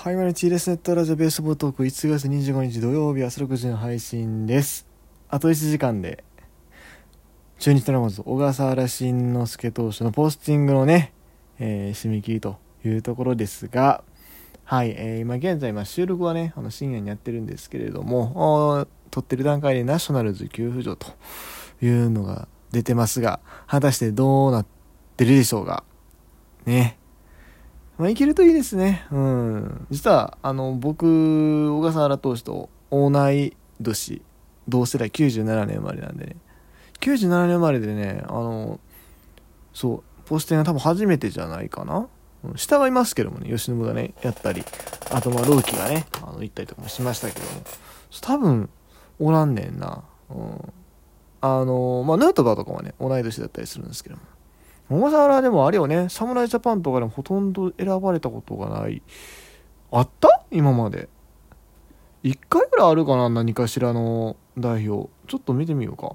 はい、マルチレスネットラジオベースボールトーク1月25日土曜日朝6時の配信です。あと1時間で中日ドラゴンズ小笠原慎之介投手のポスティングのね、締め切りというところですが、はい、今現在収録はね深夜にやってるんですけれども、撮ってる段階でナショナルズ急浮上というのが出てますが、果たしてどうなってるでしょうかね。いけるといいですね。実は僕小笠原投手と同い年、同世代97年生まれなんでね、97年生まれでね、そうポスティングは多分初めてじゃないかな。下はいますけどもね、吉野がねやったり、あとローキがね行ったりとかもしましたけども、多分おらんねんな。ヌートバーとかはね同い年だったりするんですけども、小笠原でもあれよね、侍ジャパンとかでもほとんど選ばれたことがない。あった今まで1回ぐらいあるかな、何かしらの代表。ちょっと見てみようか。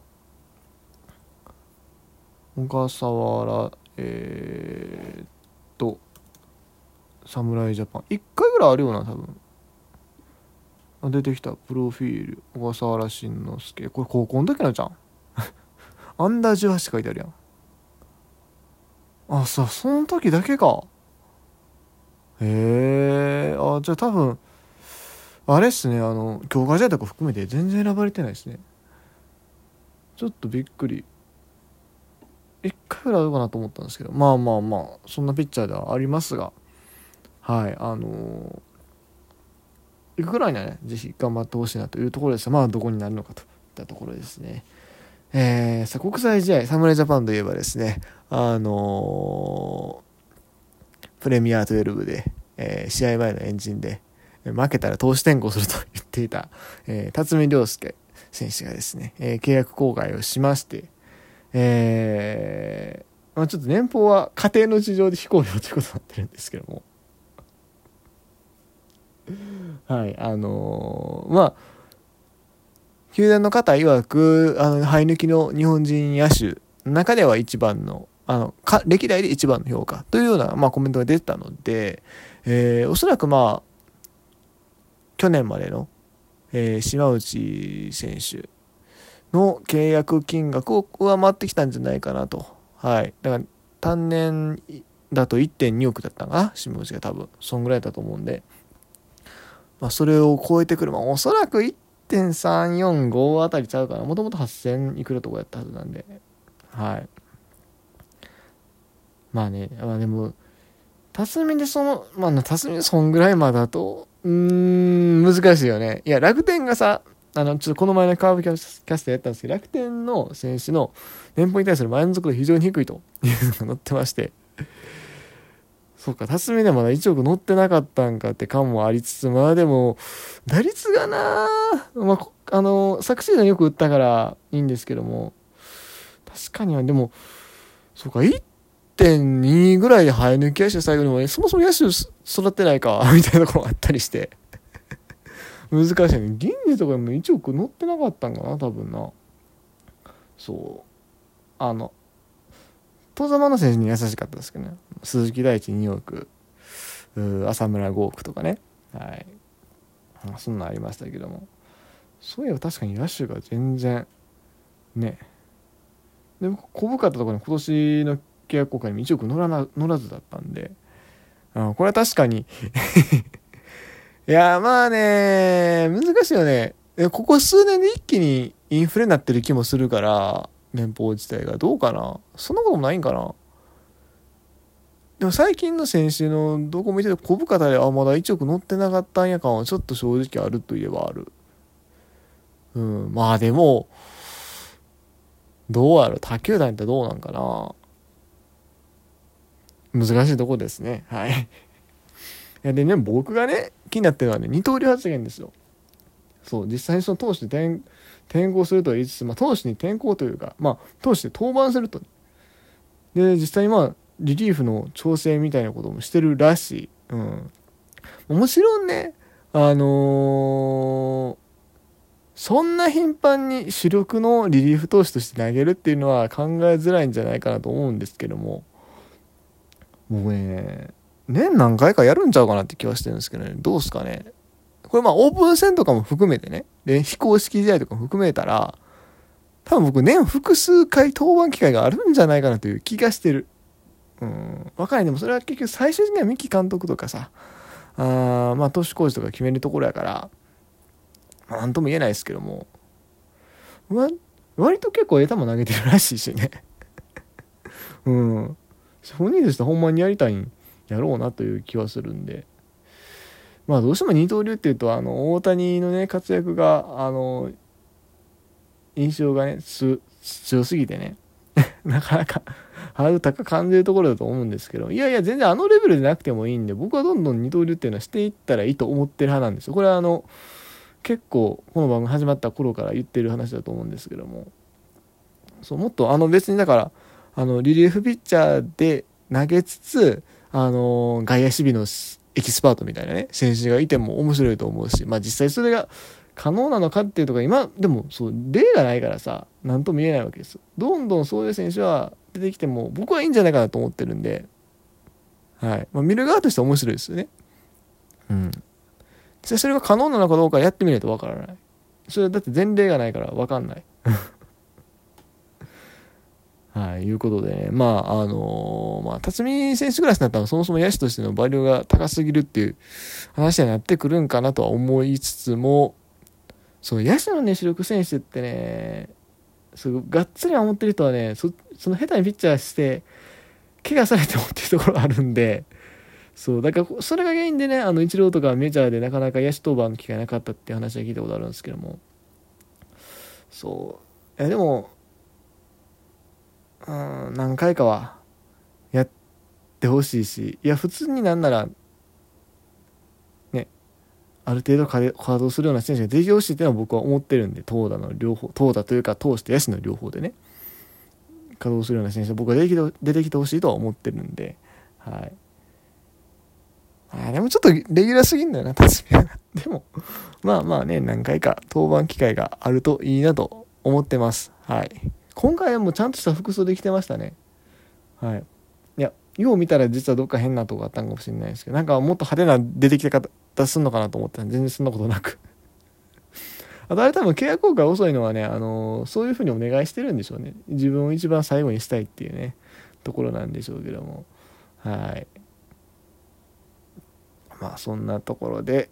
小笠原侍ジャパン1回ぐらいあるよな多分。出てきたプロフィール、小笠原慎之介、これ高校の時のじゃんアンダー18書いてあるやん。その時だけか。へえ。じゃあ多分あれっすね、強化試合とか含めて全然選ばれてないですね。ちょっとびっくり。1回ぐらいあるかなと思ったんですけど、そんなピッチャーではありますが、はい、いくぐらいにはねぜひ頑張ってほしいなというところですが、どこになるのかといったところですね。国際試合、侍ジャパンといえばですね、プレミア12で、試合前のエンジンで負けたら投手転向すると言っていた、辰巳涼介選手がですね、契約更改をしまして、ちょっと年俸は家庭の事情で非公表ということになってるんですけども、はい球団の方曰く生え抜きの日本人野手の中では一番の歴代で一番の評価というような、コメントが出てたので、おそらく去年までの、島内選手の契約金額を上回ってきたんじゃないかなと。はい。だから単年だと 1.2 億だったのかな、島内が多分そんぐらいだと思うんで、それを超えてくる、おそらく 1.345 あたりちゃうかな。もともと8000いくらとかやったはずなんで、はい。でも辰巳で辰巳でそんぐらいまでだと難しいよね。いや、楽天がさ、ちょっとこの前のカーブキャストやったんですけど、楽天の選手の年俸に対する満足度非常に低いというのが載ってまして、そうか、辰巳でまだ1億乗ってなかったんかって感もありつつ、でも打率がな、昨シーズンよく打ったからいいんですけども、確かにはでもそうか、1.2 ぐらいで生え抜き野手最後にも、そもそも野手育てないかみたいなところがあったりして難しいね。銀次とかでも1億乗ってなかったんかな多分な。戸様の選手に優しかったですけどね。鈴木大地2億、浅村5億とかね、はい、そんなんありましたけども、そういえば確かに野手が全然ね。で小深田とかに今年の契約更改に1億乗らずだったんで、これは確かにいや難しいよね。ここ数年で一気にインフレになってる気もするから、年俸自体がどうかな、そんなこともないんかな。でも最近の選手のどこ見てて小深田でまだ1億乗ってなかったんや感はちょっと正直あるといえばある。でもどうやろ、他球団ってどうなんかな。難しいとこですね。はい。いやでね、僕がね気になってるのはね、二刀流発言ですよ。そう、実際にその投手で転向するとは言いつつ、投手に転向というか、投手で登板すると。で、実際にリリーフの調整みたいなこともしてるらしい。もちろんね、そんな頻繁に主力のリリーフ投手として投げるっていうのは考えづらいんじゃないかなと思うんですけども、僕ね、 年何回かやるんちゃうかなって気はしてるんですけどね。どうすかね。これまあオープン戦とかも含めてね、で非公式試合とかも含めたら、多分僕年複数回登板機会があるんじゃないかなという気がしてる。わかんない。でもそれは結局最終的には三木監督とかさ、まあ投手コーチとか決めるところやから、まあ、なんとも言えないですけども、割と結構球投げてるらしいしね。本人としてはほんまにやりたいんやろうなという気はするんで、まあどうしても二刀流っていうと大谷のね活躍が印象がね強すぎてねなかなかハードル高く感じるところだと思うんですけど、いやいや全然レベルでなくてもいいんで、僕はどんどん二刀流っていうのはしていったらいいと思ってる派なんですよ。これは結構この番組始まった頃から言ってる話だと思うんですけども、そうもっと別にだからリリーフピッチャーで投げつつ外野守備のエキスパートみたいなね選手がいても面白いと思うし、まあ実際それが可能なのかっていうとか今でもそう例がないからさ何とも言えないわけです。どんどんそういう選手は出てきても僕はいいんじゃないかなと思ってるんで、はい、まあ、見る側としては面白いですよね。実際それが可能なのかどうかやってみないとわからない。それはだって前例がないからわかんない。はい、いうことでね、まあ辰巳選手クラスになったらそもそも野手としてのバリューが高すぎるっていう話になってくるんかなとは思いつつも、そう野手のね主力選手ってね、がっつり守ってる人はね、その下手にピッチャーして怪我されてもっていうところあるんで、そうだからそれが原因でねイチローとかメジャーでなかなか野手登板の機会なかったっていう話は聞いたことあるんですけども、そうでも何回かはやってほしいし、いや普通になんならねある程度稼働するような選手が出てほしいっていうのは僕は思ってるんで、投打というか投手と野手の両方でね稼働するような選手が僕は出てきてほしいとは思ってるんで、はい。でもちょっとレギュラーすぎんだよな確かに。でもまあね何回か登板機会があるといいなと思ってます。はい。今回はもうちゃんとした服装できてましたね。はい。いやよう見たら実はどっか変なとこあったんかもしれないですけど、なんかもっと派手な出てき方すんのかなと思ったら全然そんなことなくあとあれ多分契約更改遅いのはねそういう風にお願いしてるんでしょうね。自分を一番最後にしたいっていうねところなんでしょうけども、はい。まあそんなところで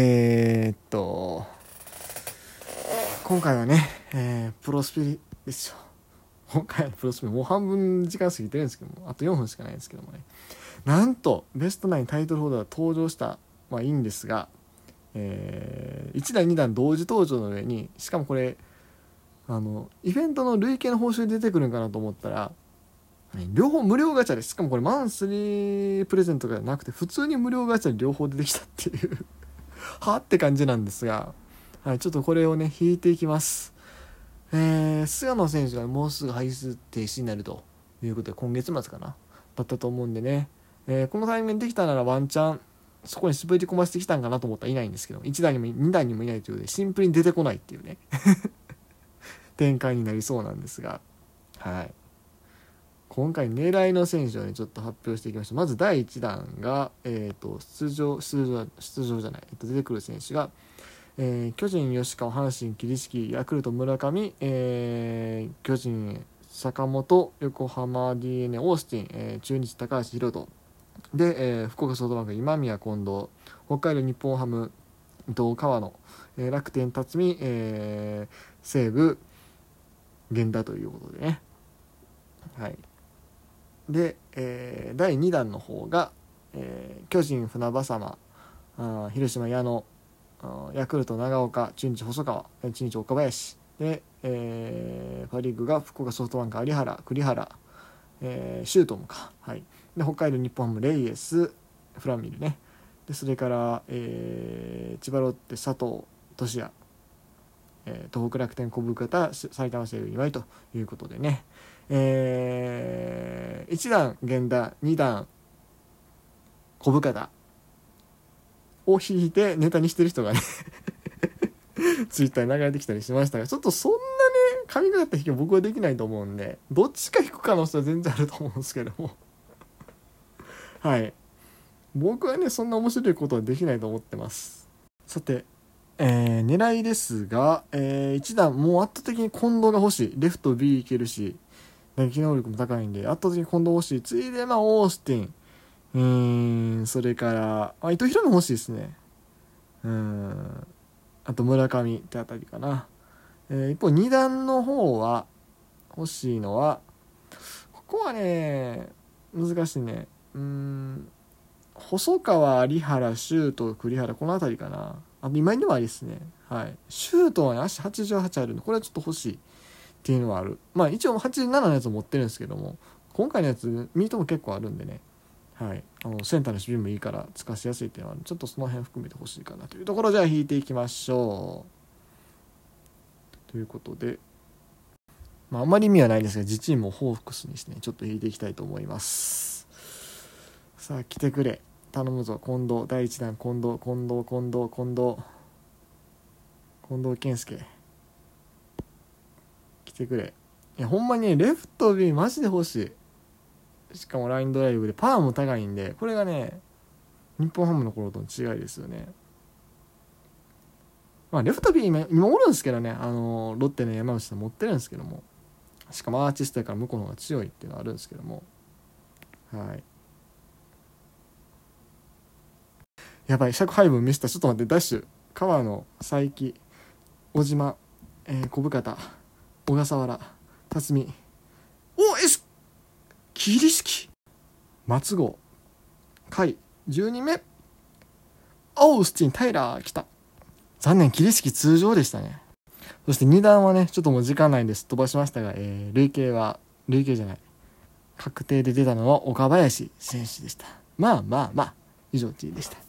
今回はね、プロスピですよ。今回のプロスピもう半分時間過ぎてるんですけども、あと4分しかないんですけどもね、なんとベストナインタイトルホルダーが登場したいいんですが、1弾2弾同時登場の上に、しかもこれイベントの累計の報酬出てくるんかなと思ったら、両方無料ガチャです。しかもこれマンスリープレゼントがなくて普通に無料ガチャで両方出てきたっていうはって感じなんですが、はい、ちょっとこれをね引いていきます。菅野選手がもうすぐ排出停止になるということで、今月末かなだったと思うんでね、このタイミングでできたならワンチャンそこに絞り込ませてきたんかなと思ったらいないんですけど、1弾にも2弾にもいないということでシンプルに出てこないっていうね展開になりそうなんですが、はい、今回狙いの選手をねちょっと発表していきました。まず第1弾が、出場じゃない、出てくる選手が、巨人吉川、阪神桐敷、ヤクルト村上、巨人坂本、横浜 DeNA オースティン、中日高橋宏斗で、福岡ソフトバンク今宮近藤、北海道日本ハム伊藤川野、楽天辰巳、西武源田ということでね、はい。で、第2弾の方が、巨人船場様、広島矢野、ヤクルト長岡、中日細川、中日岡林で、パ・リーグが福岡ソフトバンク有原、栗原、シュートもか、はい。で北海道日本ハムレイエス、フランミルね。でそれから、千葉ロッテ佐藤俊也、東北楽天小深田、埼玉西武岩井ということでね、1弾源田、2弾小深田を引いてネタにしてる人がねツイッターに流れてきたりしましたが、ちょっとそんなね神がかった引きは僕はできないと思うんで、どっちか引く可能性は全然あると思うんですけどもはい。 僕はねそんな面白いことはできないと思ってます。さて、狙いですが、1段もう圧倒的に近藤が欲しい。レフト B いけるし打撃能力も高いんで圧倒的に近藤欲しい。ついでオースティン、それから伊藤大海も欲しいですね。あと村上ってあたりかな。一方2段の方は欲しいのは、ここはね難しいね。細川、有原、周東、栗原、この辺りかな。あと今井でもありですね。はい。周東は、ね、足88あるんで、これはちょっと欲しいっていうのはある。一応87のやつ持ってるんですけども、今回のやつミートも結構あるんでね。はい。センターの守備もいいから使わしやすいっていうのはある。ちょっとその辺含めて欲しいかなというところ。じゃあ引いていきましょう。ということで、あんまり意味はないんですが、自チームをホークスにしてね、ちょっと引いていきたいと思います。さあ、来てくれ。頼むぞ。近藤。第1弾。近藤健介。来てくれ。いや、ほんまにね、レフト B マジで欲しい。しかもラインドライブでパワーも高いんで、これがね、日本ハムの頃との違いですよね。レフト B 今おるんですけどね、ロッテの山内さん持ってるんですけども、しかもアーティストやから向こうの方が強いっていうのはあるんですけども、はい。やばい、尺配分見せた。ちょっと待って、ダッシュ。川野、佐伯、小島、小深田、小笠原、辰巳、桐敷、松郷、甲斐、10人目、オースティン、タイラー、来た。残念、桐敷通常でしたね。そして2段はね、ちょっともう時間ないんですっ飛ばしましたが、累計じゃない。確定で出たのは岡林選手でした。以上 T でした。